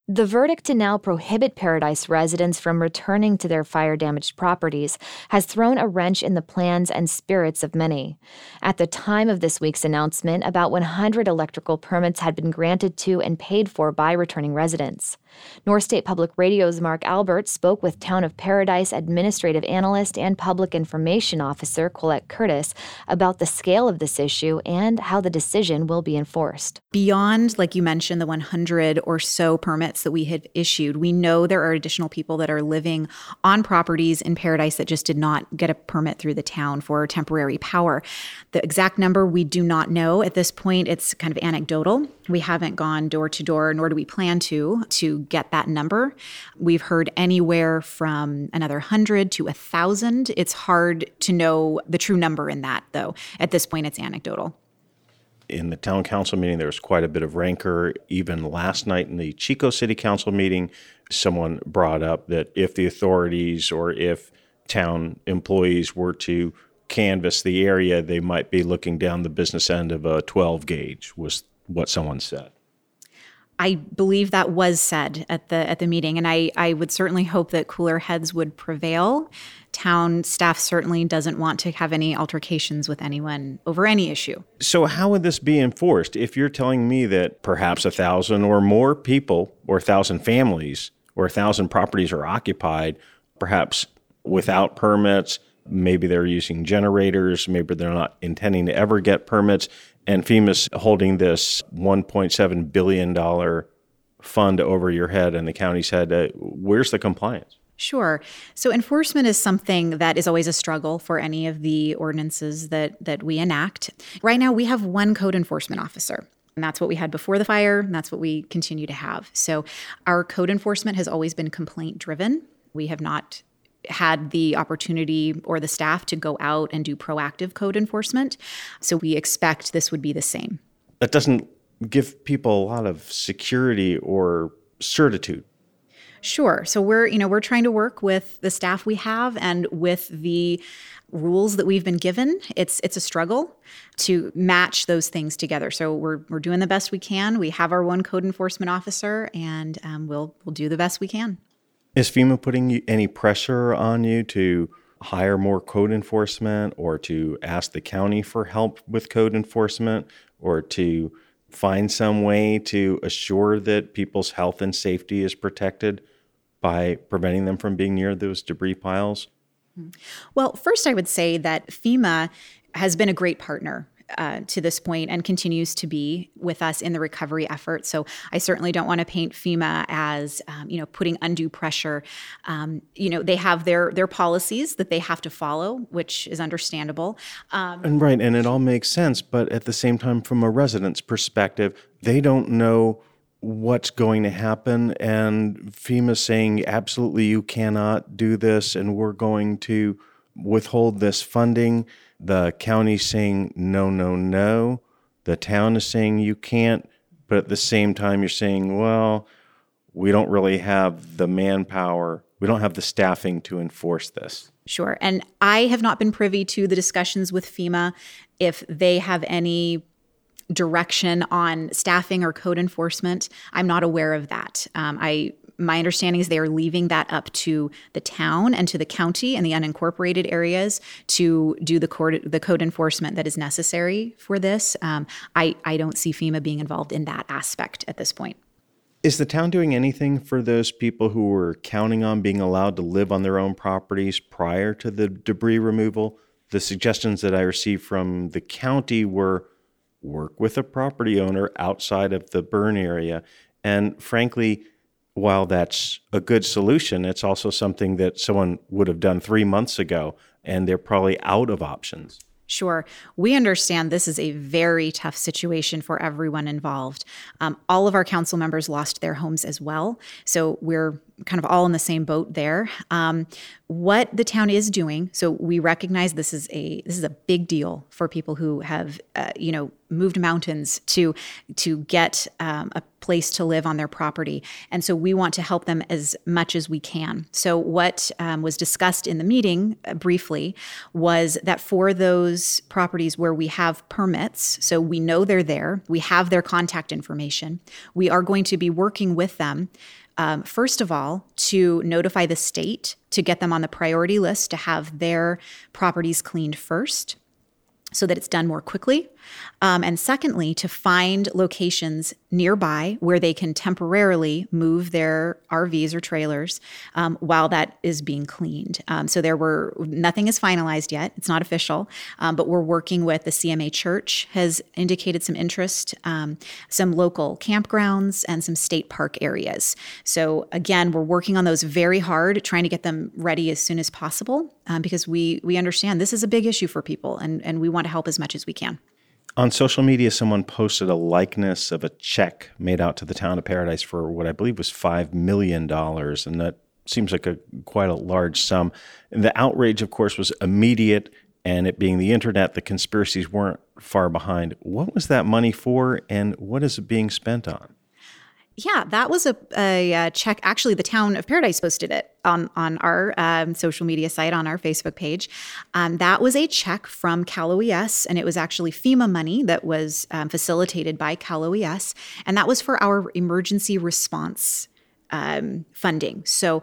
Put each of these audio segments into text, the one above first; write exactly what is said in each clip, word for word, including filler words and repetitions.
The verdict to now prohibit Paradise residents from returning to their fire-damaged properties has thrown a wrench in the plans and spirits of many. At the time of this week's announcement, about one hundred electrical permits had been granted to and paid for by returning residents. North State Public Radio's Mark Albert spoke with Town of Paradise administrative analyst and public information officer Colette Curtis about the scale of this issue and how the decision will be enforced. Beyond, like you mentioned, the one hundred or so permits that we had issued, we know there are additional people that are living on properties in Paradise that just did not get a permit through the town for temporary power. The exact number we do not know at this point. It's kind of anecdotal. We haven't gone door to door, nor do we plan to, to get that number. We've heard anywhere from another hundred to a thousand. It's hard to know the true number in that, though. At this point, it's anecdotal. In the town council meeting, there was quite a bit of rancor. Even last night in the Chico City Council meeting, someone brought up that if the authorities or if town employees were to canvass the area, they might be looking down the business end of a twelve gauge, was what someone said. I believe that was said at the at the meeting, and I, I would certainly hope that cooler heads would prevail. Town staff certainly doesn't want to have any altercations with anyone over any issue. So how would this be enforced? If you're telling me that perhaps a thousand or more people or a thousand families or a thousand properties are occupied, perhaps without permits, maybe they're using generators, maybe they're not intending to ever get permits, and FEMA's holding this one point seven billion dollars fund over your head and the county's head, uh, where's the compliance? Sure. So enforcement is something that is always a struggle for any of the ordinances that that we enact. Right now, we have one code enforcement officer. And that's what we had before the fire, and that's what we continue to have. So our code enforcement has always been complaint driven. We have not had the opportunity or the staff to go out and do proactive code enforcement. So we expect this would be the same. That doesn't give people a lot of security or certitude. Sure. So we're, you know, we're trying to work with the staff we have and with the rules that we've been given. It's it's a struggle to match those things together. So we're we're doing the best we can. We have our one code enforcement officer, and um, we'll we'll do the best we can. Is FEMA putting any pressure on you to hire more code enforcement or to ask the county for help with code enforcement or to find some way to assure that people's health and safety is protected by preventing them from being near those debris piles? Well, first I would say that FEMA has been a great partner uh, to this point and continues to be with us in the recovery effort. So I certainly don't want to paint FEMA as, um, you know, putting undue pressure. Um, you know, they have their their policies that they have to follow, which is understandable. Um, and right, and it all makes sense. But at the same time, from a resident's perspective, they don't know what's going to happen. And FEMA's saying, absolutely, you cannot do this, and we're going to withhold this funding. The county's saying, no, no, no. The town is saying you can't. But at the same time, you're saying, well, we don't really have the manpower. We don't have the staffing to enforce this. Sure. And I have not been privy to the discussions with FEMA if they have any direction on staffing or code enforcement. I'm not aware of that. Um, I my understanding is they are leaving that up to the town and to the county and the unincorporated areas to do the code, the code enforcement that is necessary for this. Um, I, I don't see FEMA being involved in that aspect at this point. Is the town doing anything for those people who were counting on being allowed to live on their own properties prior to the debris removal? The suggestions that I received from the county were work with a property owner outside of the burn area. And frankly, while that's a good solution, it's also something that someone would have done three months ago, and they're probably out of options. Sure. We understand this is a very tough situation for everyone involved. Um, all of our council members lost their homes as well. So we're kind of all in the same boat there. Um, what the town is doing, so we recognize this is a this is a big deal for people who have uh, you know moved mountains to to get um, a place to live on their property, and so we want to help them as much as we can. So what um, was discussed in the meeting uh, briefly was that for those properties where we have permits, so we know they're there, we have their contact information, we are going to be working with them. Um, first of all, to notify the state to get them on the priority list to have their properties cleaned first so that it's done more quickly. Um, and secondly, to find locations nearby where they can temporarily move their R Vs or trailers um, while that is being cleaned. Um, so there were, nothing is finalized yet. It's not official, um, but we're working with the C M A Church has indicated some interest, um, some local campgrounds and some state park areas. So again, we're working on those very hard, trying to get them ready as soon as possible um, because we we understand this is a big issue for people and, and we want to help as much as we can. On social media, someone posted a likeness of a check made out to the town of Paradise for what I believe was five million dollars, and that seems like a quite a large sum. And the outrage, of course, was immediate, and it being the internet, the conspiracies weren't far behind. What was that money for, and what is it being spent on? Yeah, that was a, a, a check. Actually, the town of Paradise posted it on, on our um, social media site, on our Facebook page. Um, that was a check from Cal O E S, and it was actually FEMA money that was um, facilitated by Cal O E S, and that was for our emergency response um, funding. So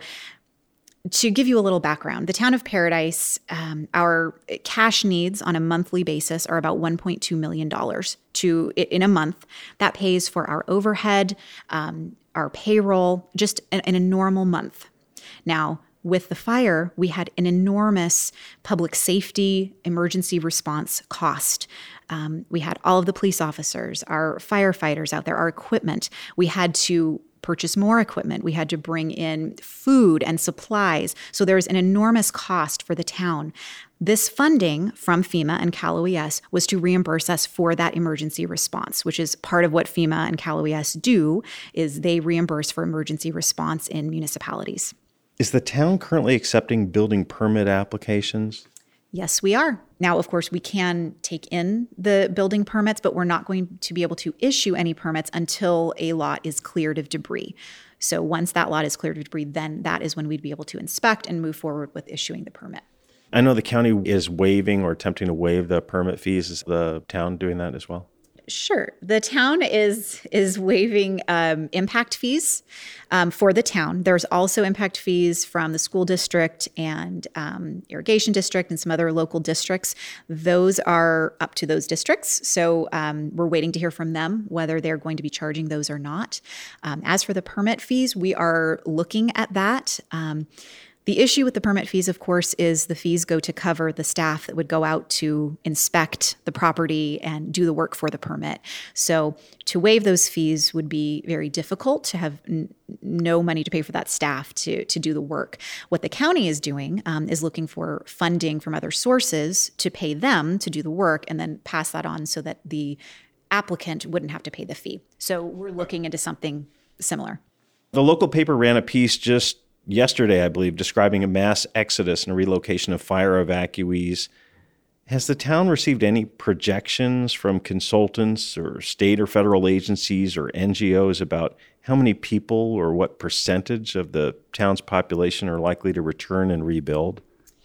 to give you a little background, the town of Paradise, um, our cash needs on a monthly basis are about one point two million dollars to in a month. That pays for our overhead, um, our payroll, just in, in a normal month. Now, with the fire, we had an enormous public safety emergency response cost. Um, we had all of the police officers, our firefighters out there, our equipment. We had to purchase more equipment. We had to bring in food and supplies. So there's an enormous cost for the town. This funding from FEMA and Cal O E S was to reimburse us for that emergency response, which is part of what FEMA and Cal O E S do, is they reimburse for emergency response in municipalities. Is the town currently accepting building permit applications? Yes, we are. Now, of course, we can take in the building permits, but we're not going to be able to issue any permits until a lot is cleared of debris. So once that lot is cleared of debris, then that is when we'd be able to inspect and move forward with issuing the permit. I know the county is waiving or attempting to waive the permit fees. Is the town doing that as well? Sure. The town is is waiving um, impact fees um, for the town. There's also impact fees from the school district and um, irrigation district and some other local districts. Those are up to those districts. So um, we're waiting to hear from them whether they're going to be charging those or not. Um, as for the permit fees, we are looking at that. Um, The issue with the permit fees, of course, is the fees go to cover the staff that would go out to inspect the property and do the work for the permit. So to waive those fees would be very difficult, to have n- no money to pay for that staff to, to do the work. What the county is doing um, is looking for funding from other sources to pay them to do the work and then pass that on so that the applicant wouldn't have to pay the fee. So we're looking into something similar. The local paper ran a piece just yesterday, I believe, describing a mass exodus and relocation of fire evacuees. Has the town received any projections from consultants or state or federal agencies or N G Os about how many people or what percentage of the town's population are likely to return and rebuild?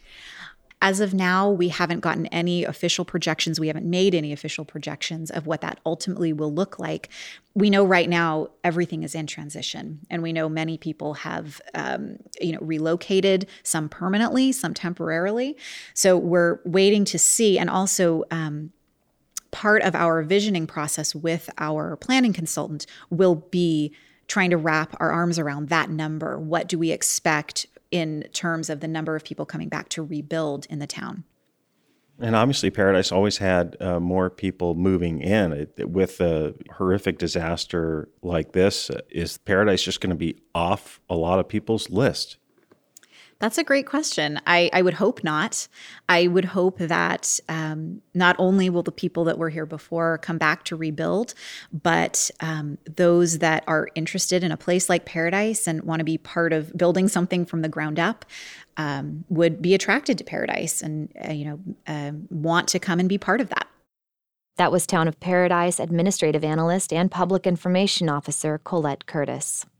As of now, we haven't gotten any official projections. We haven't made any official projections of what that ultimately will look like. We know right now everything is in transition, and we know many people have, um, you know, relocated, some permanently, some temporarily. So we're waiting to see, and also um, part of our visioning process with our planning consultant will be trying to wrap our arms around that number. What do we expect in terms of the number of people coming back to rebuild in the town? And obviously, Paradise always had uh, more people moving in. It, with a horrific disaster like this, uh, is Paradise just going to be off a lot of people's list? That's a great question. I, I would hope not. I would hope that um, not only will the people that were here before come back to rebuild, but um, those that are interested in a place like Paradise and want to be part of building something from the ground up um, would be attracted to Paradise and uh, you know uh, want to come and be part of that. That was Town of Paradise Administrative Analyst and Public Information Officer Colette Curtis.